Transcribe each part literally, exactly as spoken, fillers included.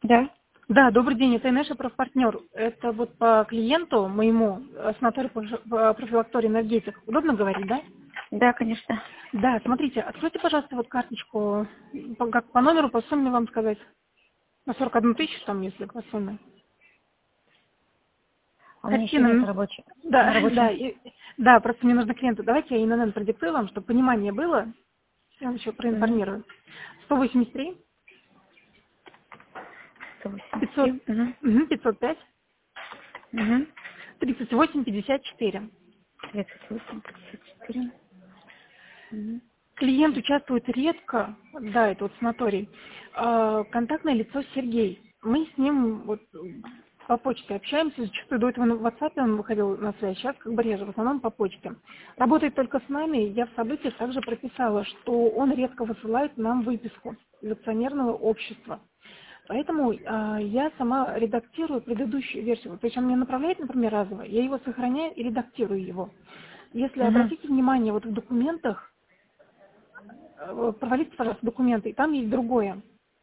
Да. Да, добрый день, это Инеша, профпартнер. Это вот по клиенту моему, э, санаторий по профилактории энергетик. Удобно говорить, да? Да, конечно. Да, смотрите, откройте, пожалуйста, вот карточку, по, как по номеру, по сумме вам сказать. На сорок одну тысячу там, если по сумме. А у меня еще Картина, нет м, рабочей. На да, да, рабочем. и- да, просто мне нужно клиенту. Давайте я ИНН продиктую вам, чтобы понимание было. Я вам еще Угу. проинформирую. сто восемьдесят три, сто восемьдесят три. пятьсот, Угу. мгм, пятьсот пять, Угу. тридцать восемь, пятьдесят четыре. тридцать восемь, пятьдесят четыре. Угу. Клиент участвует редко, да, это вот санаторий. А, Контактное лицо Сергей. Мы с ним вот по почте общаемся, зачастую до этого на WhatsApp он выходил на связь, сейчас как бы реже, в основном по почте. Работает только с нами, я в событиях также прописала, что он редко высылает нам выписку из акционерного общества. Поэтому а, я сама редактирую предыдущую версию. То есть он мне направляет, например, разово, я его сохраняю и редактирую его. Если Угу. обратите внимание, вот в документах, э, провалите, пожалуйста, документы, и там есть другое.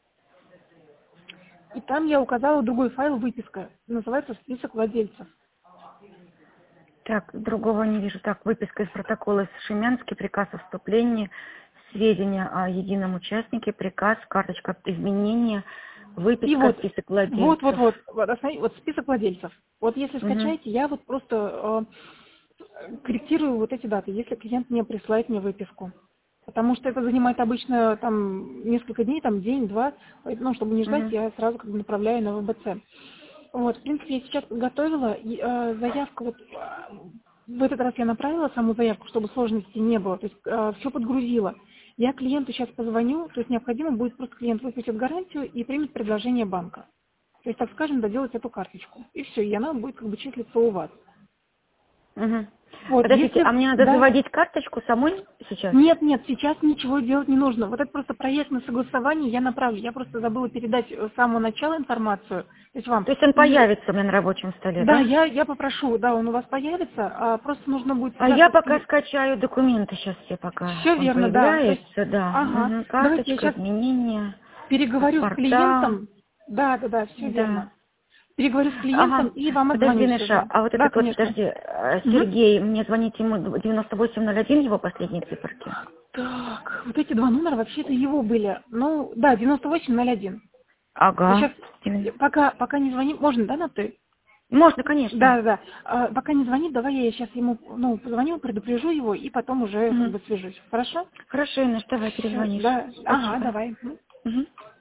И там я указала другой файл, выписка, называется список владельцев. Так, другого не вижу. Так, выписка из протокола из Шемянский, приказ о вступлении, сведения о едином участнике, приказ, карточка изменения, И выписка, вот, список вот, вот, владельцев. вот, вот, основ- вот список владельцев. Вот если Угу. скачаете, я вот просто э, корректирую вот эти даты, если клиент не присылает мне выписку. Потому что это занимает обычно там несколько дней, там день-два, ну, чтобы не ждать, Угу. я сразу как бы направляю на ВБЦ. Вот, в принципе, я сейчас подготовила и, э, заявку, вот, э, в этот раз я направила саму заявку, чтобы сложностей не было, то есть все подгрузила. Я клиенту сейчас позвоню, то есть необходимо будет просто клиент выпустит гарантию и примет предложение банка. То есть, так скажем, доделать эту карточку. И все, и она будет как бы числиться у вас. Угу. Вот, Подождите, если, а мне надо да, заводить карточку самой сейчас? нет, нет, сейчас ничего делать не нужно. Вот это просто проектное согласование я направлю. Я просто забыла передать э, с самого начала информацию, то есть вам. То есть он И появится у меня на рабочем столе, да, да? я, я попрошу, да, он у вас появится, а просто нужно будет А сейчас я вот пока скачаю документы сейчас все, пока все он верно, да. То есть, появляется, да. ага, Угу. давайте я Карточка, сейчас изменения, переговорю с паспорта, клиентом. Да, да, да, все да. верно. Переговорю с клиентом Ага, и вам подожди, отзвонюсь Наша, уже. а вот Да, этот вот, конечно. подожди, э, Мгм. Сергей, мне звонить ему девяносто восемь ноль один, его последние циферки? Так, вот эти два номера вообще-то его были. Ну, да, девяносто восемь ноль один. Я Ага. сейчас, пока, пока не звоним, можно, да, на ты? Можно, конечно. Да, да, да. А, пока не звонит, давай я сейчас ему, ну, позвоню, предупрежу его и потом уже как Угу. бы свяжусь. Хорошо? Хорошо, Инеш, давай Все, перезвонишь. да. Ага, Спасибо. давай. Угу.